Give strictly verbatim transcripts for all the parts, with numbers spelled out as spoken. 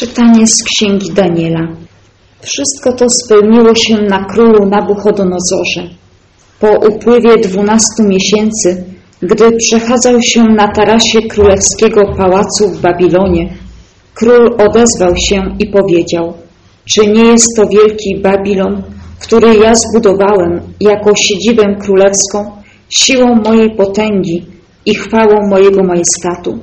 Czytanie z Księgi Daniela. Wszystko to spełniło się na królu Nabuchodonozorze. Po upływie dwunastu miesięcy, gdy przechadzał się na tarasie królewskiego pałacu w Babilonie, król odezwał się i powiedział: czy nie jest to wielki Babilon, który ja zbudowałem jako siedzibę królewską, siłą mojej potęgi i chwałą mojego majestatu?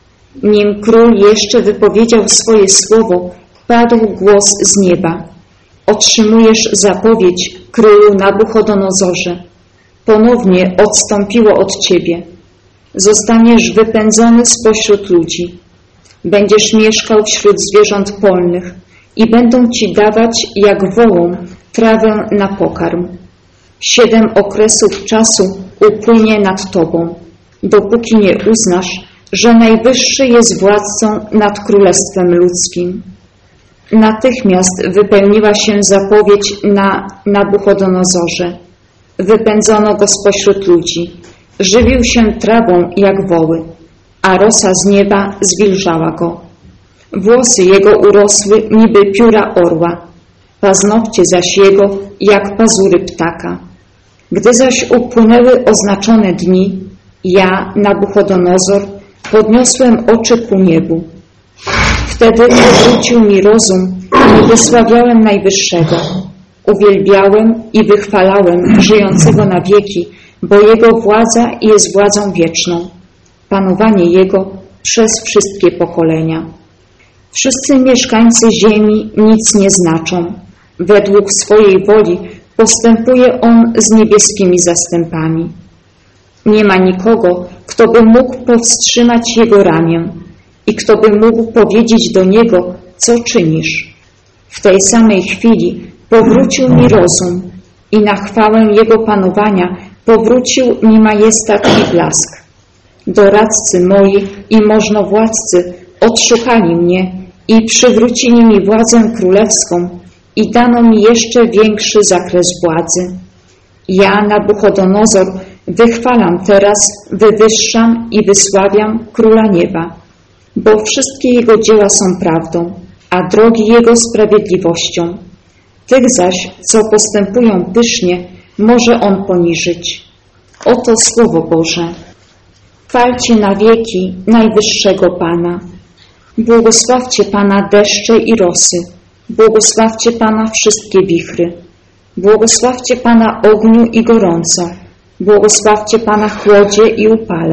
Nim król jeszcze wypowiedział swoje słowo, padł głos z nieba: otrzymujesz zapowiedź, królu Nabuchodonozorze. Ponownie odstąpiło od ciebie. Zostaniesz wypędzony spośród ludzi. Będziesz mieszkał wśród zwierząt polnych i będą ci dawać jak wołom trawę na pokarm. Siedem okresów czasu upłynie nad tobą, dopóki nie uznasz, że Najwyższy jest władcą nad królestwem ludzkim. Natychmiast wypełniła się zapowiedź na Nabuchodonozorze. Wypędzono go spośród ludzi. Żywił się trawą jak woły, a rosa z nieba zwilżała go. Włosy jego urosły niby pióra orła, paznokcie zaś jego jak pazury ptaka. Gdy zaś upłynęły oznaczone dni, ja, Nabuchodonozor, podniosłem oczy ku niebu. Wtedy powrócił mi rozum i wysławiałem Najwyższego. Uwielbiałem i wychwalałem żyjącego na wieki, bo Jego władza jest władzą wieczną, panowanie Jego przez wszystkie pokolenia. Wszyscy mieszkańcy ziemi nic nie znaczą. Według swojej woli postępuje On z niebieskimi zastępami. Nie ma nikogo, kto by mógł powstrzymać Jego ramię i kto by mógł powiedzieć do Niego, co czynisz. W tej samej chwili powrócił mi rozum i na chwałę Jego panowania powrócił mi majestat i blask. Doradcy moi i możnowładcy odszukali mnie i przywrócili mi władzę królewską i dano mi jeszcze większy zakres władzy. Ja, Nabuchodonozor, wychwalam teraz, wywyższam i wysławiam Króla Nieba, bo wszystkie Jego dzieła są prawdą, a drogi Jego sprawiedliwością. Tych zaś, co postępują pysznie, może On poniżyć. Oto Słowo Boże. Chwalcie na wieki Najwyższego Pana. Błogosławcie Pana deszcze i rosy. Błogosławcie Pana wszystkie wichry. Błogosławcie Pana ogniu i gorąco. Błogosławcie Pana chłodzie i upale.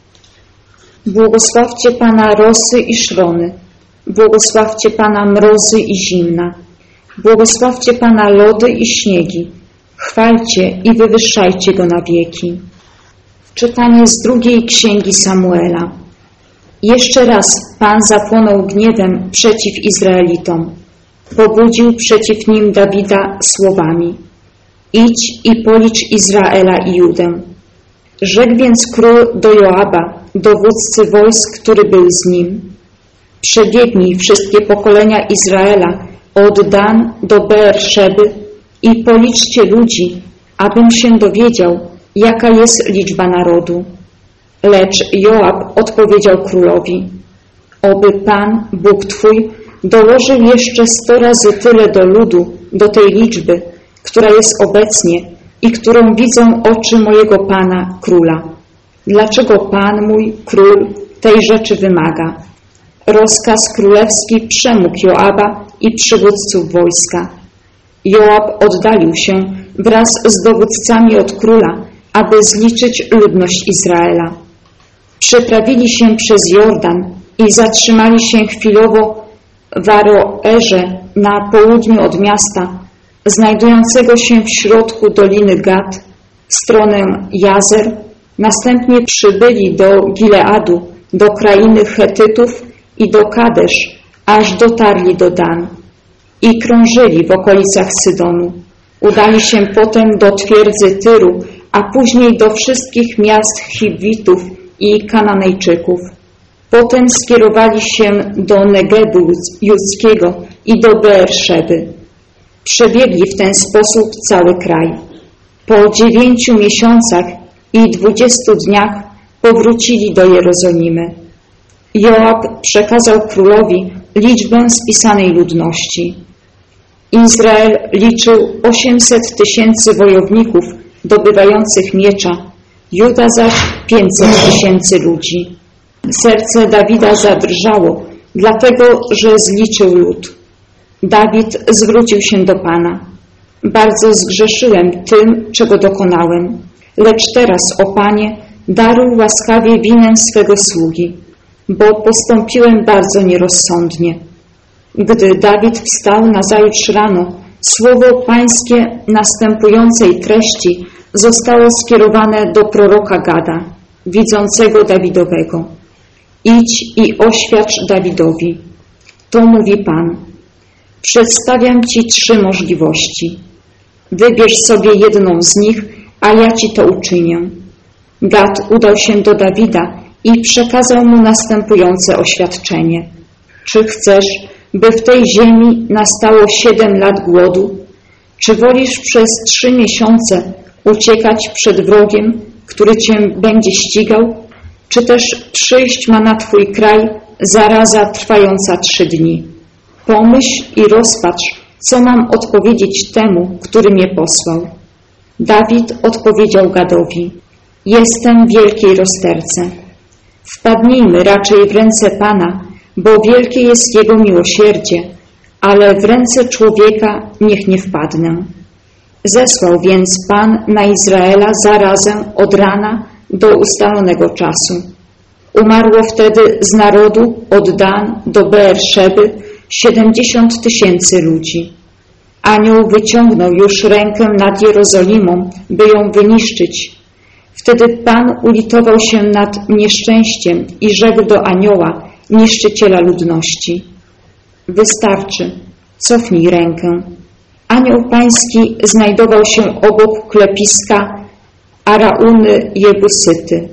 Błogosławcie Pana rosy i szrony. Błogosławcie Pana mrozy i zimna. Błogosławcie Pana lody i śniegi. Chwalcie i wywyższajcie Go na wieki. Czytanie z drugiej Księgi Samuela. Jeszcze raz Pan zapłonął gniewem przeciw Izraelitom. Pobudził przeciw nim Dawida słowami: idź i policz Izraela i Judę. Rzekł więc król do Joaba, dowódcy wojsk, który był z nim: przebiegnij wszystkie pokolenia Izraela od Dan do Beerszeby i policzcie ludzi, abym się dowiedział, jaka jest liczba narodu. Lecz Joab odpowiedział królowi: oby Pan, Bóg Twój, dołożył jeszcze sto razy tyle do ludu, do tej liczby, która jest obecnie i którą widzą oczy mojego Pana, króla. Dlaczego Pan mój, król, tej rzeczy wymaga? Rozkaz królewski przemógł Joaba i przywódców wojska. Joab oddalił się wraz z dowódcami od króla, aby zliczyć ludność Izraela. Przeprawili się przez Jordan i zatrzymali się chwilowo w Aroerze na południu od miasta, znajdującego się w środku Doliny Gad, w stronę Jazer. Następnie przybyli do Gileadu, do krainy Chetytów i do Kadesz, aż dotarli do Dan i krążyli w okolicach Sydonu. Udali się potem do twierdzy Tyru, a później do wszystkich miast Chiwitów i Kananejczyków. Potem skierowali się do Negebu judzkiego i do Beerszeby. Przebiegli w ten sposób cały kraj. Po dziewięciu miesiącach i dwudziestu dniach powrócili do Jerozolimy. Joab przekazał królowi liczbę spisanej ludności. Izrael liczył osiemset tysięcy wojowników dobywających miecza, Juda zaś pięćset tysięcy ludzi. Serce Dawida zadrżało, dlatego że zliczył lud. Dawid zwrócił się do Pana. Bardzo zgrzeszyłem tym, czego dokonałem, lecz teraz, o Panie, daruj łaskawie winę swego sługi, bo postąpiłem bardzo nierozsądnie. Gdy Dawid wstał nazajutrz rano, słowo Pańskie następującej treści zostało skierowane do proroka Gada, widzącego Dawidowego. Idź i oświadcz Dawidowi. To mówi Pan. Przedstawiam Ci trzy możliwości. Wybierz sobie jedną z nich, a ja Ci to uczynię. Gad udał się do Dawida i przekazał mu następujące oświadczenie. Czy chcesz, by w tej ziemi nastało siedem lat głodu? Czy wolisz przez trzy miesiące uciekać przed wrogiem, który Cię będzie ścigał? Czy też przyjść ma na Twój kraj zaraza trwająca trzy dni? Pomyśl i rozpatrz, co mam odpowiedzieć temu, który mnie posłał. Dawid odpowiedział Gadowi. Jestem w wielkiej rozterce. Wpadnijmy raczej w ręce Pana, bo wielkie jest Jego miłosierdzie, ale w ręce człowieka niech nie wpadnę. Zesłał więc Pan na Izraela zarazę od rana do ustalonego czasu. Umarło wtedy z narodu od Dan do Beerszeby siedemdziesiąt tysięcy ludzi. Anioł wyciągnął już rękę nad Jerozolimą, by ją wyniszczyć. Wtedy Pan ulitował się nad nieszczęściem i rzekł do anioła, niszczyciela ludności. Wystarczy, cofnij rękę. Anioł Pański znajdował się obok klepiska Arauny Jebusyty.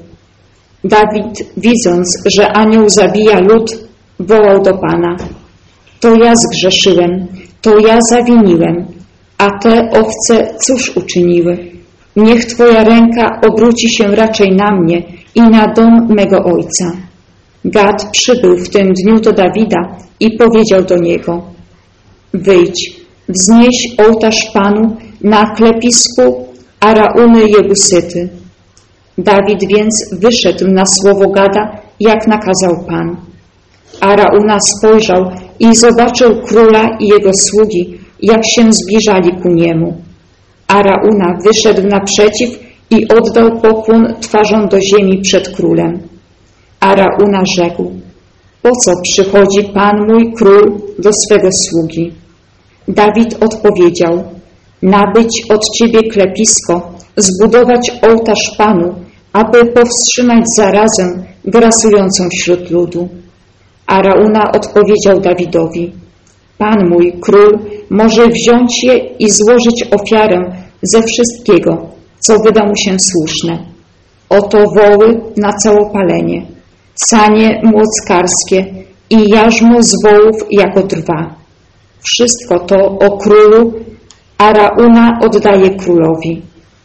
Dawid, widząc, że anioł zabija lud, wołał do Pana. To ja zgrzeszyłem, to ja zawiniłem, a te owce cóż uczyniły? Niech Twoja ręka obróci się raczej na mnie i na dom mego ojca. Gad przybył w tym dniu do Dawida i powiedział do niego. Wyjdź, wznieś ołtarz Panu na klepisku Arauny Jebusyty. Dawid więc wyszedł na słowo Gada, jak nakazał Pan. Arauna spojrzał i zobaczył króla i jego sługi, jak się zbliżali ku niemu. Arauna wyszedł naprzeciw i oddał pokłon twarzą do ziemi przed królem. Arauna rzekł, po co przychodzi Pan mój król do swego sługi? Dawid odpowiedział, nabyć od Ciebie klepisko, zbudować ołtarz Panu, aby powstrzymać zarazę grasującą wśród ludu. Arauna odpowiedział Dawidowi, Pan mój król może wziąć je i złożyć ofiarę ze wszystkiego, co wyda mu się słuszne. Oto woły na całopalenie, sanie młockarskie i jarzmo z wołów jako drwa. Wszystko to o królu Arauna oddaje królowi.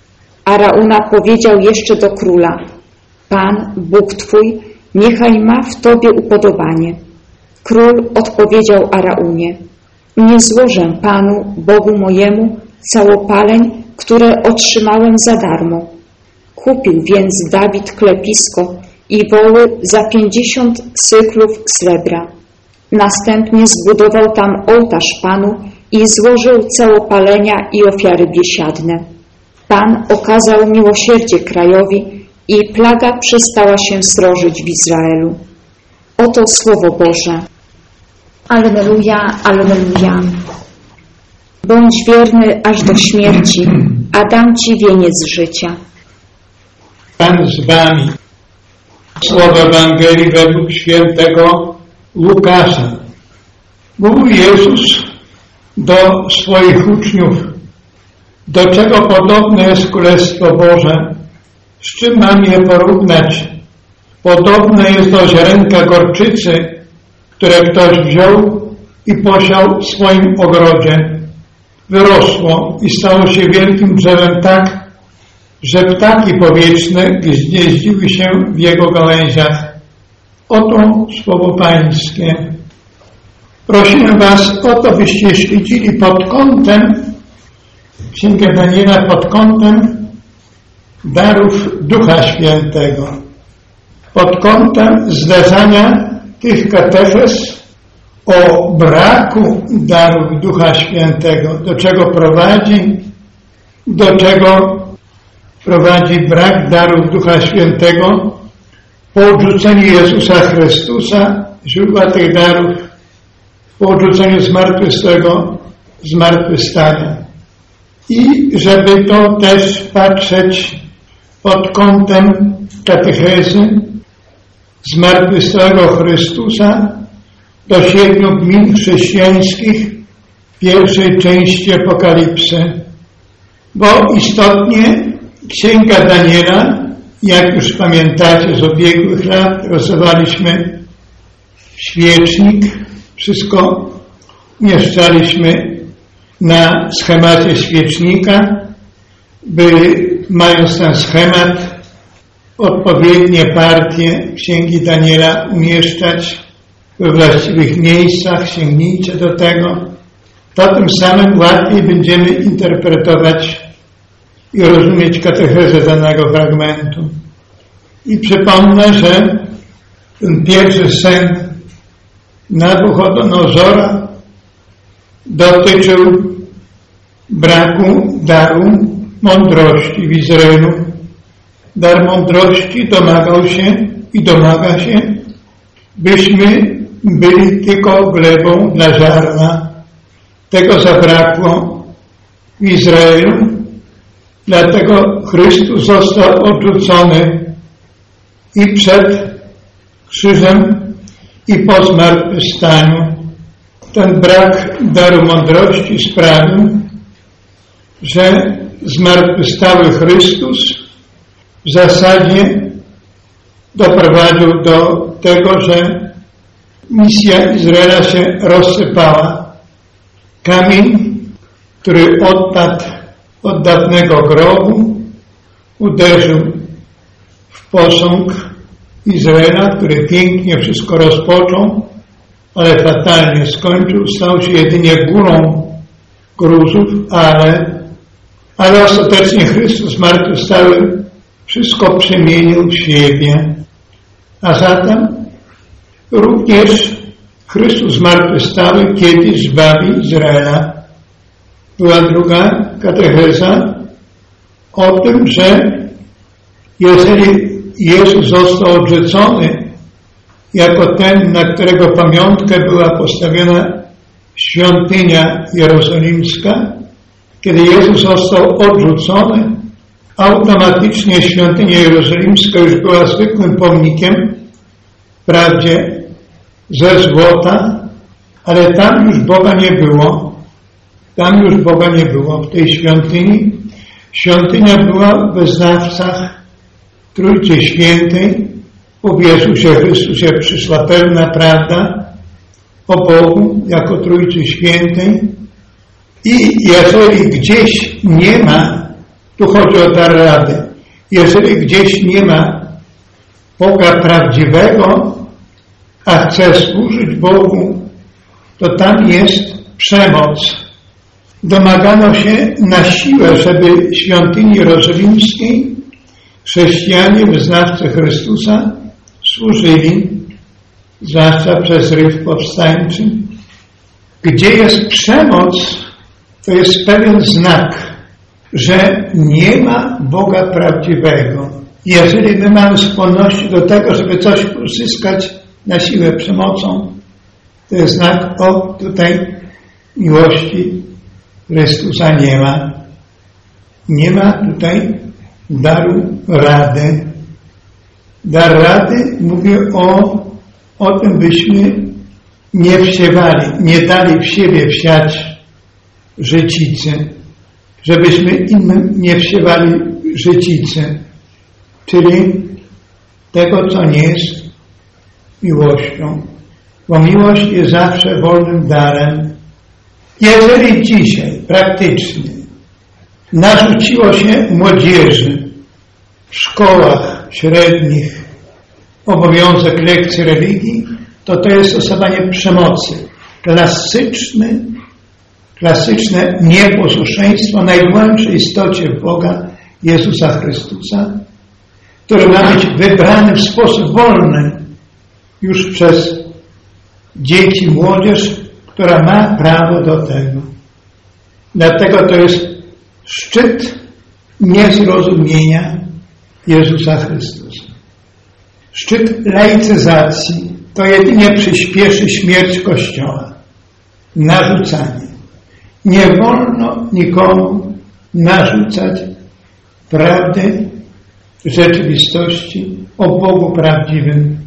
Arauna powiedział jeszcze do króla, Pan, Bóg Twój, niechaj ma w Tobie upodobanie. Król odpowiedział Araunie, nie złożę Panu, Bogu mojemu, całopaleń, które otrzymałem za darmo. Kupił więc Dawid klepisko i woły za pięćdziesiąt cyklów srebra. Następnie zbudował tam ołtarz Panu i złożył całopalenia i ofiary biesiadne. Pan okazał miłosierdzie krajowi i plaga przestała się srożyć w Izraelu. Oto Słowo Boże. Alleluja, alleluja. Bądź wierny aż do śmierci, a dam Ci wieniec życia. Pan z Wami. Słowa Ewangelii według świętego Łukasza. Mówił Jezus do swoich uczniów, do czego podobne jest Królestwo Boże, z czym mam je porównać? Podobne jest do ziarenka gorczycy, które ktoś wziął i posiał w swoim ogrodzie. Wyrosło i stało się wielkim drzewem tak, że ptaki powietrzne gnieździły się w jego gałęziach. Oto Słowo Pańskie. Prosimy Was o to, byście śledzili pod kątem, Księgę Daniela pod kątem darów Ducha Świętego, pod kątem zdarzania tych katechez o braku darów Ducha Świętego, do czego prowadzi, do czego prowadzi brak darów Ducha Świętego po odrzuceniu Jezusa Chrystusa, źródła tych darów, po odrzuceniu zmartwychwstałego, zmartwychwstania. I żeby to też patrzeć pod kątem katechezy zmartwychwstałego Chrystusa do siedmiu gmin chrześcijańskich pierwszej części Apokalipsy. Bo istotnie Księga Daniela, jak już pamiętacie z ubiegłych lat, rysowaliśmy świecznik, wszystko umieszczaliśmy na schemacie świecznika, by mając ten schemat odpowiednie partie Księgi Daniela umieszczać we właściwych miejscach, sięgnijcie do tego, to tym samym łatwiej będziemy interpretować i rozumieć katechezę danego fragmentu. I przypomnę, że ten pierwszy sen Nabuchodonozora dotyczył braku daru mądrości w Izraelu. Dar mądrości domagał się i domaga się, byśmy byli tylko glebą dla ziarna. Tego zabrakło w Izraelu, dlatego Chrystus został odrzucony i przed krzyżem, i po zmartwychwstaniu. Ten brak daru mądrości sprawił, że zmartwychwstały Chrystus w zasadzie doprowadził do tego, że misja Izraela się rozsypała. Kamień, który odpadł od dawnego grobu, uderzył w posąg Izraela, który pięknie wszystko rozpoczął, ale fatalnie skończył, stał się jedynie górą gruzów, ale, ale ostatecznie Chrystus zmartwychwstały wszystko przemienił w siebie. A zatem również Chrystus zmartwychwstały kiedyś zbawi Izraela. Była druga katecheza o tym, że jeżeli Jezus został odrzucony jako ten, na którego pamiątkę była postawiona świątynia jerozolimska, kiedy Jezus został odrzucony, automatycznie świątynia jerozolimska już była zwykłym pomnikiem, wprawdzie ze złota, ale tam już Boga nie było. Tam już Boga nie było w tej świątyni. Świątynia była w wyznawcach Trójcy Świętej. W Jezusie Chrystusie przyszła pełna prawda o Bogu jako Trójcy Świętej. I jeżeli gdzieś nie ma, tu chodzi o dar rady, jeżeli gdzieś nie ma Boga prawdziwego, a chce służyć Bogu, to tam jest przemoc. Domagano się na siłę, żeby świątyni jerozolimskiej chrześcijanie, wyznawcy Chrystusa służyli, zwłaszcza przez ryw powstańczy. Gdzie jest przemoc, to jest pewien znak, że nie ma Boga prawdziwego. Jeżeli my mamy skłonności do tego, żeby coś uzyskać na siłę przemocą, to jest znak, o, tutaj miłości Chrystusa nie ma. Nie ma tutaj daru rady. Dar rady mówi o, o tym, byśmy nie wsiewali, nie dali w siebie wsiać życicy, żebyśmy innym nie wsiewali życicy, czyli tego, co nie jest miłością. Bo miłość jest zawsze wolnym darem. Jeżeli dzisiaj praktycznie narzuciło się młodzieży w szkołach średnich obowiązek lekcji religii, to to jest stosowanie przemocy. klasyczny, klasyczne nieposłuszeństwo najgłębszej istocie Boga Jezusa Chrystusa, który ma być wybrany w sposób wolny już przez dzieci, młodzież, która ma prawo do tego. Dlatego to jest szczyt niezrozumienia Jezusa Chrystusa. Szczyt laicyzacji to jedynie przyspieszy śmierć Kościoła. Narzucanie. Nie wolno nikomu narzucać prawdy, rzeczywistości o Bogu prawdziwym.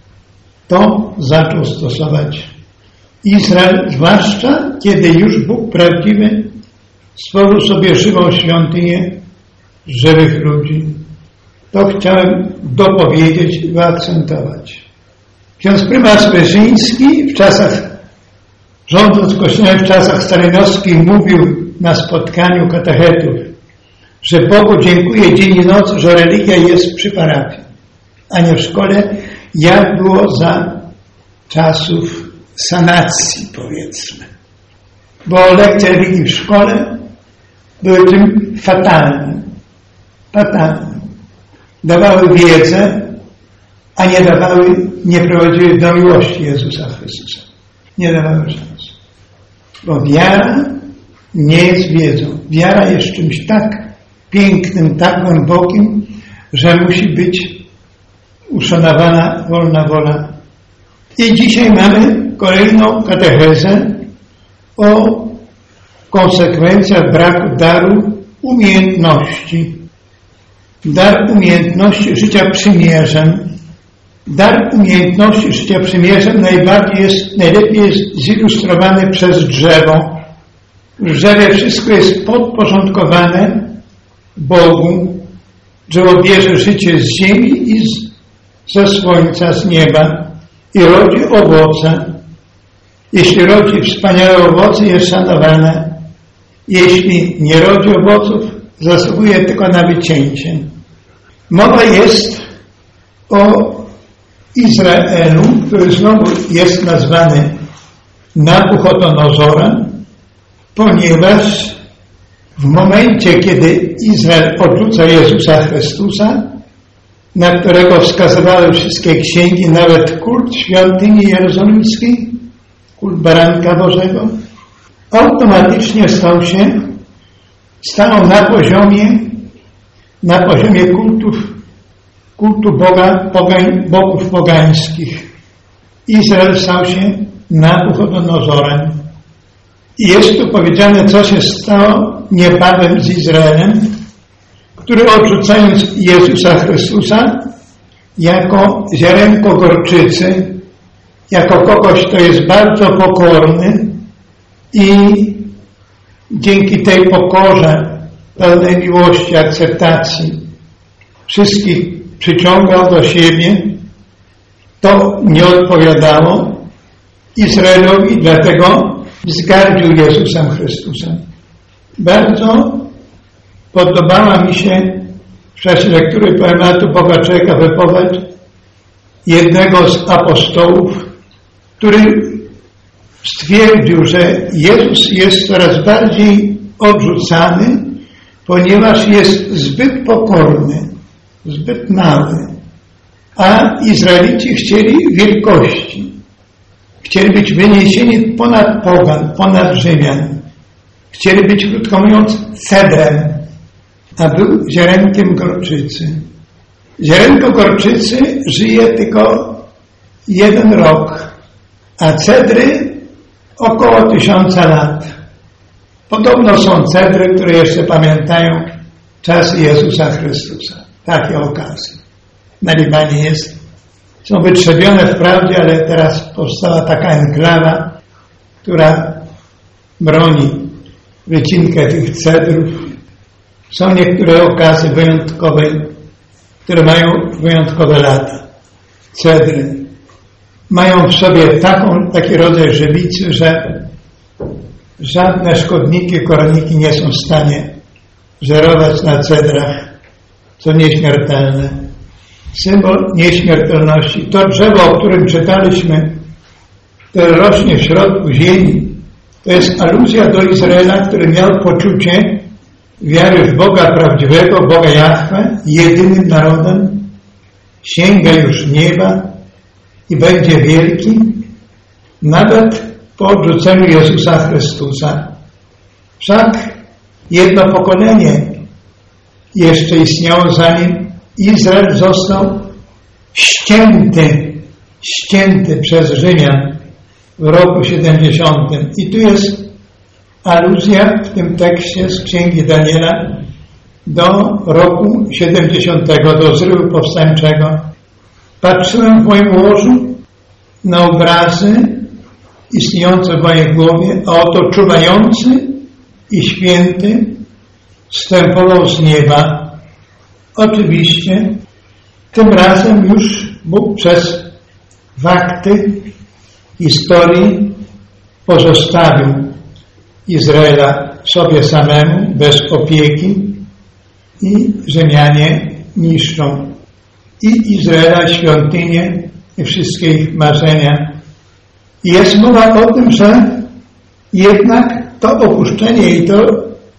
To zaczął stosować Izrael, zwłaszcza kiedy już Bóg prawdziwy stworzył sobie żywą świątynię żywych ludzi. To chciałem dopowiedzieć i wyakcentować. Ksiądz prymas Wyszyński w czasach, rządząc Kościołem w czasach stalinowskich, mówił na spotkaniu katechetów, że Bogu dziękuję dzień i noc, że religia jest przy parafii, a nie w szkole, jak było za czasów sanacji, powiedzmy. Bo lekcje religii w szkole były tym fatalnym. Fatalnym. Dawały wiedzę, a nie dawały, nie prowadziły do miłości Jezusa Chrystusa. Nie dawały szans. Bo wiara nie jest wiedzą. Wiara jest czymś tak pięknym, tak głębokim, że musi być uszanowana wolna wola. I dzisiaj mamy kolejną katechezę o konsekwencjach braku daru umiejętności. Dar umiejętności życia przymierzem. Dar umiejętności życia przymierzem najbardziej jest, najlepiej jest zilustrowany przez drzewo. W drzewie wszystko jest podporządkowane Bogu. Drzewo bierze życie z ziemi i z, ze słońca, z nieba i rodzi owoce. Jeśli rodzi wspaniałe owoce, jest szanowane. Jeśli nie rodzi owoców, zasługuje tylko na wycięcie. Mowa jest o Izraelu, który znowu jest nazwany Nabuchodonozorem, ponieważ w momencie, kiedy Izrael odrzuca Jezusa Chrystusa, na którego wskazywały wszystkie księgi, nawet kult świątyni jerozolimskiej, kult Baranka Bożego, automatycznie stał się, stanął na poziomie, na poziomie kultów, kultu Boga, pogań, bogów pogańskich. Izrael stał się Nabuchodonozorem. I jest tu powiedziane, co się stało niebawem z Izraelem, który odrzucając Jezusa Chrystusa jako ziarenko gorczycy, jako kogoś, kto jest bardzo pokorny i dzięki tej pokorze, pełnej miłości, akceptacji wszystkich przyciągał do siebie, to nie odpowiadało Izraelowi, dlatego wzgardził Jezusem Chrystusem. Bardzo podobała mi się w czasie lektury poematu Boga Człowieka wypowiedź jednego z apostołów, który stwierdził, że Jezus jest coraz bardziej odrzucany, ponieważ jest zbyt pokorny, zbyt mały. A Izraelici chcieli wielkości. Chcieli być wyniesieni ponad pogan, ponad Rzymian. Chcieli być, krótko mówiąc, cedrem, a był ziarenkiem gorczycy. Ziarenko gorczycy żyje tylko jeden rok, a cedry około tysiąca lat. Podobno są cedry, które jeszcze pamiętają czasy Jezusa Chrystusa. Takie okazje. Na Libanie jest. Są wytrzebione wprawdzie, ale teraz powstała taka enklawa, która broni wycinkę tych cedrów. Są niektóre okazy wyjątkowe, które mają wyjątkowe lata. Cedry mają w sobie taką, taki rodzaj żywicy, że żadne szkodniki, korniki nie są w stanie żerować na cedrach, co nieśmiertelne. Symbol nieśmiertelności. To drzewo, o którym czytaliśmy w który rośnie w środku ziemi, to jest aluzja do Izraela, który miał poczucie wiary w Boga prawdziwego, Boga Jahwe, jedynym narodem, sięga już nieba i będzie wielki, nawet po odrzuceniu Jezusa Chrystusa. Wszak jedno pokolenie jeszcze istniało, zanim Izrael został ścięty, ścięty przez Rzymian w roku siedemdziesiątym. I tu jest aluzja w tym tekście z Księgi Daniela do roku siedemdziesiątego, do zrywu powstańczego. Patrzyłem w moim łożu na obrazy istniejące w mojej głowie, a oto czuwający i święty zstępował z nieba. Oczywiście tym razem już Bóg przez fakty historii pozostawił Izraela sobie samemu, bez opieki, i Rzymianie niszczą i Izraela, świątynię i wszystkie ich marzenia. I jest mowa o tym, że jednak to opuszczenie i to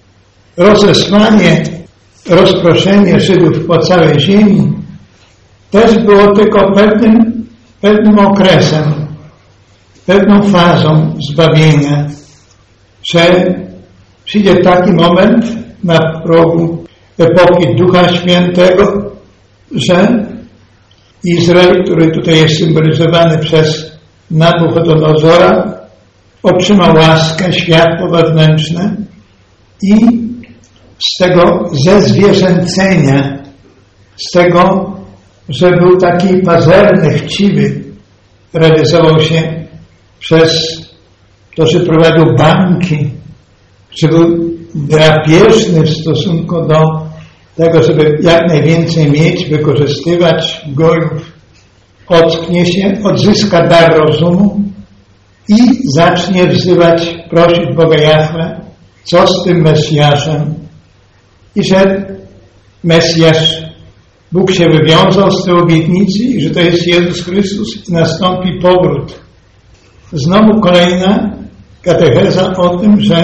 rozesłanie, rozproszenie Żydów po całej ziemi też było tylko pewnym, pewnym okresem, pewną fazą zbawienia, że przyjdzie taki moment na progu epoki Ducha Świętego, że Izrael, który tutaj jest symbolizowany przez Nabuchodonozora, otrzyma łaskę, światło wewnętrzne i z tego zezwierzęcenia, z tego, że był taki pazerny, chciwy, realizował się przez to, że prowadził banki, że był drapieżny w stosunku do tego, żeby jak najwięcej mieć, wykorzystywać gojów, ocknie się, odzyska dar rozumu i zacznie wzywać, prosić Boga Jahwe, co z tym Mesjaszem. I że Mesjasz, Bóg się wywiązał z tej obietnicy i że to jest Jezus Chrystus i nastąpi powrót. Znowu kolejna katecheza o tym, że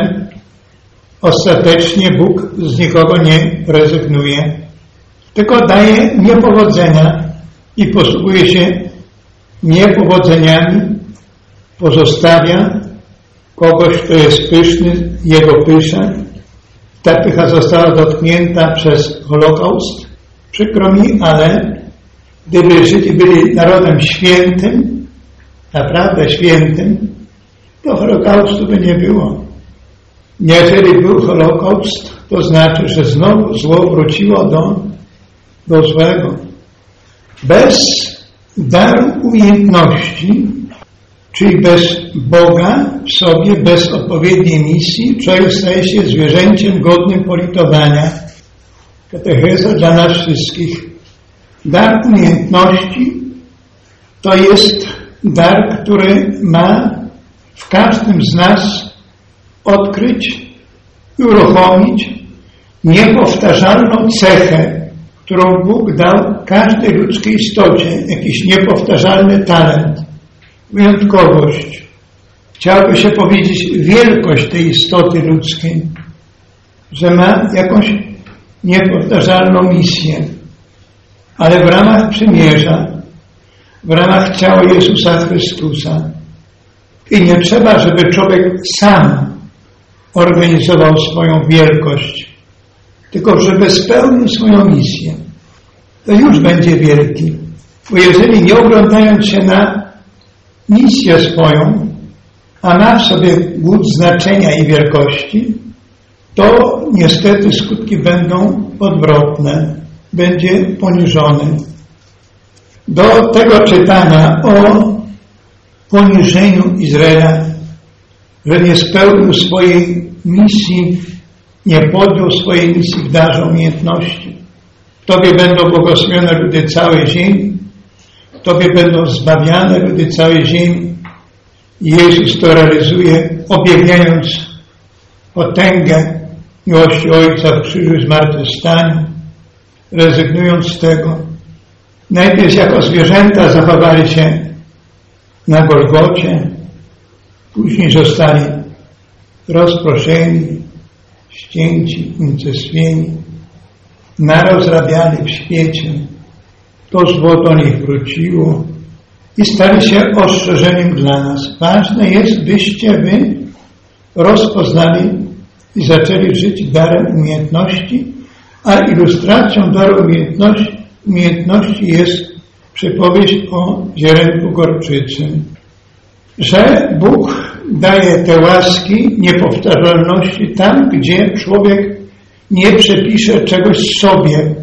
ostatecznie Bóg z nikogo nie rezygnuje, tylko daje niepowodzenia i posługuje się niepowodzeniami, pozostawia kogoś, kto jest pyszny, jego pysza. Ta pycha została dotknięta przez Holokaust. Przykro mi, ale gdyby Żydzi byli narodem świętym, naprawdę świętym, to Holokaustu by nie było. Jeżeli był Holokaust, to znaczy, że znowu zło wróciło do, do złego. Bez daru umiejętności, czyli bez Boga w sobie, bez odpowiedniej misji, człowiek staje się zwierzęciem godnym politowania. Katecheza dla nas wszystkich. Dar umiejętności to jest dar, który ma w każdym z nas odkryć i uruchomić niepowtarzalną cechę, którą Bóg dał każdej ludzkiej istocie, jakiś niepowtarzalny talent, wyjątkowość. Chciałoby się powiedzieć wielkość tej istoty ludzkiej, że ma jakąś niepowtarzalną misję, ale w ramach przymierza, w ramach ciała Jezusa Chrystusa. I nie trzeba, żeby człowiek sam organizował swoją wielkość, tylko żeby spełnił swoją misję. To już będzie wielki. Bo jeżeli nie oglądając się na misję swoją, a ma w sobie głód znaczenia i wielkości, to niestety skutki będą odwrotne. Będzie poniżony. Do tego czytania o poniżeniu Izraela, że nie spełnił swojej misji, nie podjął swojej misji w darze umiejętności. Tobie będą błogosławione ludy całej ziemi, Tobie będą zbawiane ludy całej ziemi. I Jezus to realizuje, objawiając potęgę miłości Ojca w krzyżu i zmartwychwstaniu, rezygnując z tego. Najpierw jako zwierzęta zachowali się na Golgocie, Później zostali rozproszeni, ścięci, unicestwieni, narozrabiani w świecie. To zło do nich wróciło i stali się ostrzeżeniem dla nas. Ważne jest, byście wy rozpoznali i zaczęli żyć darem umiejętności, a ilustracją daru umiejętności, umiejętności jest przypowieść o ziarenku gorczycy. Że Bóg daje te łaski niepowtarzalności tam, gdzie człowiek nie przepisze czegoś sobie.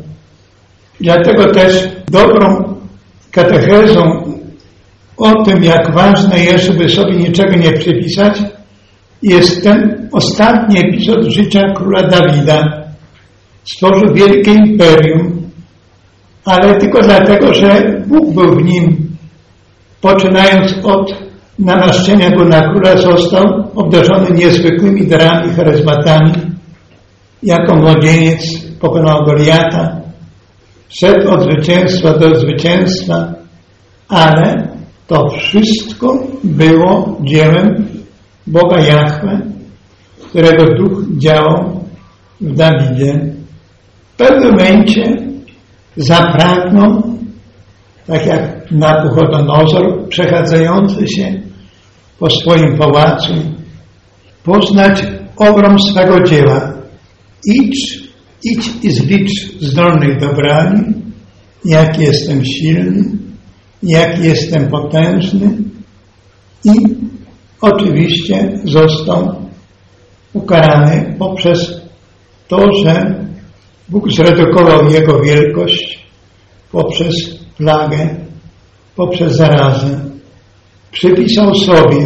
Dlatego też dobrą katechezą o tym, jak ważne jest, żeby sobie niczego nie przepisać, jest ten ostatni epizod życia króla Dawida. Stworzył wielkie imperium, ale tylko dlatego, że Bóg był w nim. Poczynając od namaszczenia go na króla, został obdarzony niezwykłymi darami, charyzmatami. Jako młodzieniec pokonał Goliata, szedł od zwycięstwa do zwycięstwa, ale to wszystko było dziełem Boga Jahwe, którego duch działał w Dawidzie. W pewnym momencie zapragnął, tak jak Nabuchodonozor, przechadzający się po swoim pałacu, poznać ogrom swego dzieła. Idź, idź i zlicz zdolnych dobrami, jak jestem silny, jak jestem potężny, i oczywiście został ukarany poprzez to, że Bóg zredukował jego wielkość poprzez plagę, poprzez zarazę. Przypisał sobie.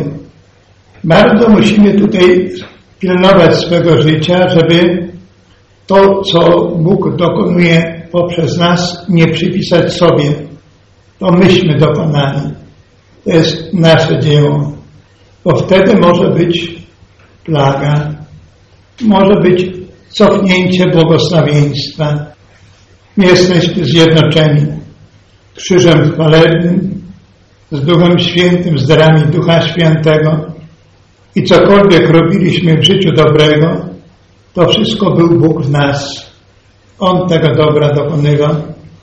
Bardzo musimy tutaj pilnować swego życia, żeby to, co Bóg dokonuje poprzez nas, nie przypisać sobie. To myśmy dokonali. To jest nasze dzieło. Bo wtedy może być plaga, może być cofnięcie błogosławieństwa. My jesteśmy zjednoczeni krzyżem chwalebnym, z Duchem Świętym, z darami Ducha Świętego, i cokolwiek robiliśmy w życiu dobrego, to wszystko był Bóg w nas. On tego dobra dokonywał.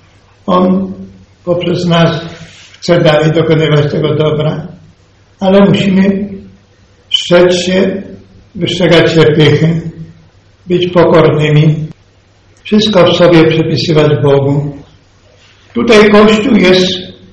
On poprzez nas chce dalej dokonywać tego dobra, ale musimy strzec się, wystrzegać się pychy, być pokornymi, wszystko w sobie przypisywać Bogu. Tutaj Kościół jest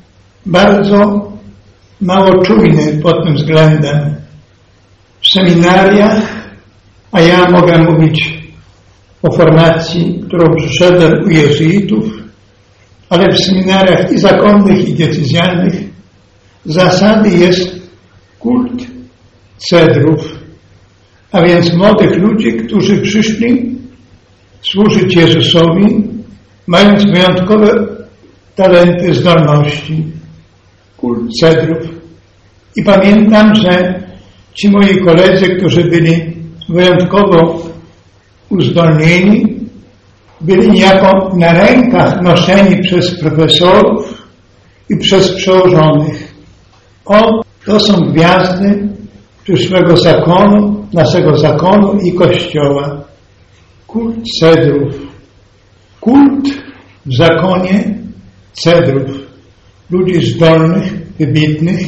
bardzo mało czujny pod tym względem. W seminariach, a ja mogę mówić o formacji, którą przyszedłem u jezuitów, ale w seminariach i zakonnych, i decyzjalnych zasady jest kult cedrów, a więc młodych ludzi, którzy przyszli służyć Jezusowi, mając wyjątkowe talenty, zdolności. Kult cedrów. I pamiętam, że ci moi koledzy, którzy byli wyjątkowo uzdolnieni, byli niejako na rękach noszeni przez profesorów i przez przełożonych. O, to są gwiazdy przyszłego zakonu, naszego zakonu i Kościoła. Kult cedrów. Kult w zakonie cedrów. Ludzi zdolnych, wybitnych,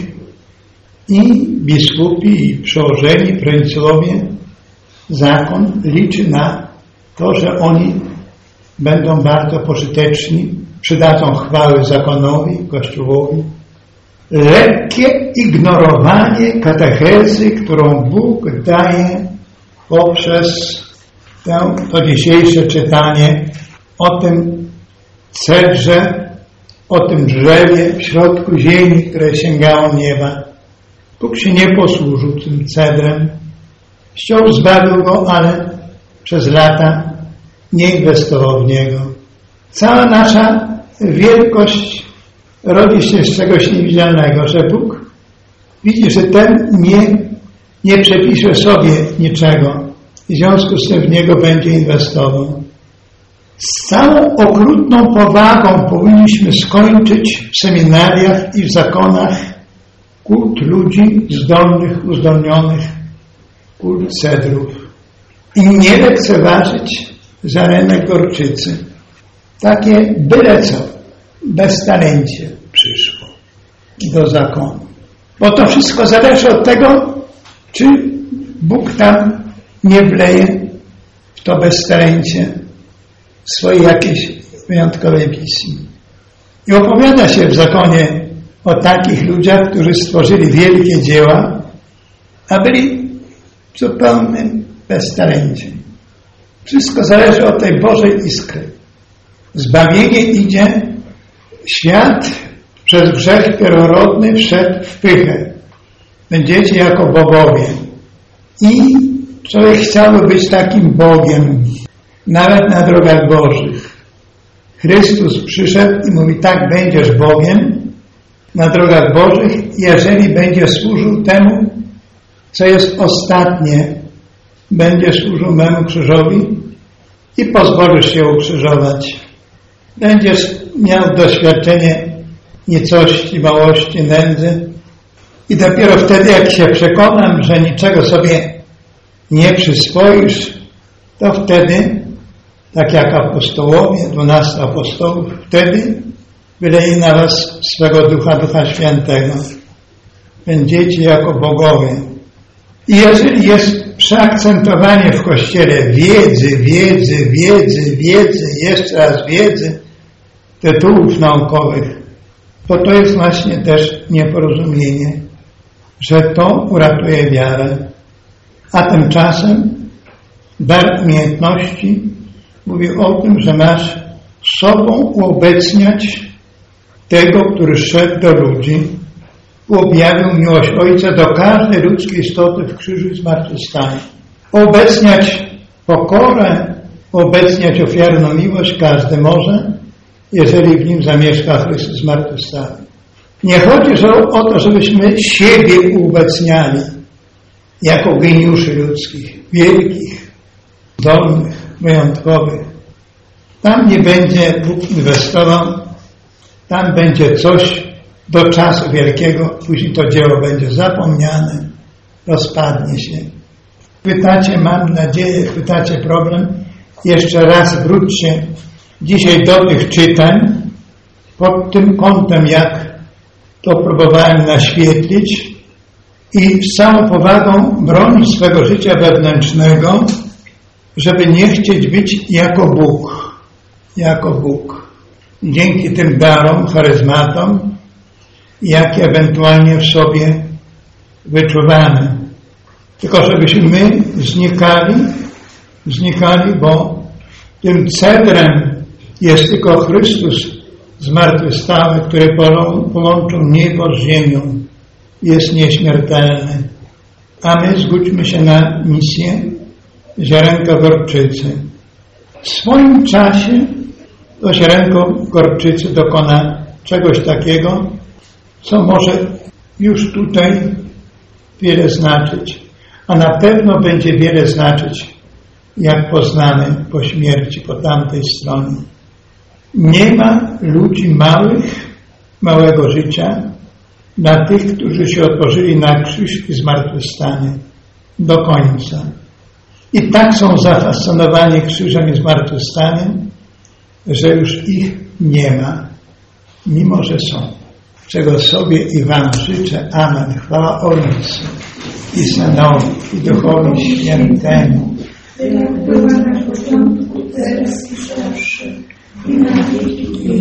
i biskupi, i przełożeni, prowincjowie. Zakon liczy na to, że oni będą bardzo pożyteczni, przydadzą chwały zakonowi, Kościołowi. Lekkie ignorowanie katechezy, którą Bóg daje poprzez to, to dzisiejsze czytanie o tym cedrze, o tym drzewie w środku ziemi, które sięgało nieba. Bóg się nie posłużył tym cedrem. Ściął, zbawił go, ale przez lata nie inwestował w niego. Cała nasza wielkość rodzi się z czegoś niewidzialnego, że Bóg widzi, że ten nie, nie przepisze sobie niczego i w związku z tym w niego będzie inwestował. Z całą okrutną powagą powinniśmy skończyć w seminariach i w zakonach kult ludzi zdolnych, uzdolnionych, kult cedrów. I nie lekceważyć ziarenek gorczycy. Takie byle co, beztalencie przyszło do zakonu. Bo to wszystko zależy od tego, czy Bóg tam nie wleje w to beztalencie swojej jakiejś wyjątkowej wizji. I opowiada się w zakonie o takich ludziach, którzy stworzyli wielkie dzieła, a byli w zupełnym beztalencie. Wszystko zależy od tej Bożej iskry. Zbawienie idzie, świat przez grzech pierworodny wszedł w pychę. Będziecie jako bogowie. I człowiek chciałby być takim Bogiem, nawet na drogach Bożych. Chrystus przyszedł i mówi, tak będziesz Bogiem na drogach Bożych, jeżeli będziesz służył temu, co jest ostatnie. Będziesz służył memu krzyżowi i pozwolisz się ukrzyżować. Będziesz miał doświadczenie nicości, małości, nędzy i dopiero wtedy, jak się przekonam, że niczego sobie nie przyswoisz, to wtedy, tak jak apostołowie, dwunastu apostołów, wtedy wyleje na was swego Ducha, Ducha Świętego. Będziecie jako bogowie. I jeżeli jest przeakcentowanie w Kościele wiedzy, wiedzy, wiedzy, wiedzy, jeszcze raz wiedzy, tytułów naukowych, to to jest właśnie też nieporozumienie, że to uratuje wiarę. A tymczasem dar umiejętności mówi o tym, że masz sobą uobecniać tego, który szedł do ludzi, objawił miłość Ojca do każdej ludzkiej istoty w krzyżu i zmartwychwstaniu. Obecniać pokorę, obecniać ofiarną miłość każdy może, jeżeli w nim zamieszka Chrystus zmartwychwstały. Nie chodzi o, o to, żebyśmy siebie uobecniali jako geniuszy ludzkich, wielkich, zdolnych, wyjątkowych. Tam nie będzie Bóg inwestował, tam będzie coś do czasu wielkiego, później to dzieło będzie zapomniane, rozpadnie się. Chwytacie, mam nadzieję, chwytacie problem. Jeszcze raz wróćcie dzisiaj do tych czytań pod tym kątem, jak to próbowałem naświetlić i z całą powagą bronić swego życia wewnętrznego, żeby nie chcieć być jako Bóg, jako Bóg. Dzięki tym darom, charyzmatom, jakie ewentualnie w sobie wyczuwamy. Tylko żebyśmy my znikali, znikali, bo tym cedrem jest tylko Chrystus zmartwychwstały, który połączył niebo z ziemią. Jest nieśmiertelny. A my zgódźmy się na misję ziarenka gorczycy. W swoim czasie to ziarenko gorczycy dokona czegoś takiego, co może już tutaj wiele znaczyć, a na pewno będzie wiele znaczyć, jak poznamy po śmierci, po tamtej stronie. Nie ma ludzi małych, małego życia dla tych, którzy się otworzyli na krzyż i zmartwychwstanie do końca. I tak są zafascynowani krzyżem i zmartwychwstaniem, że już ich nie ma, mimo że są. Czego sobie i wam życzę. Amen. Chwała Ojcu i Synowi i Duchowi Świętemu. Jak była na początku, teraz i zawsze, i na wieki.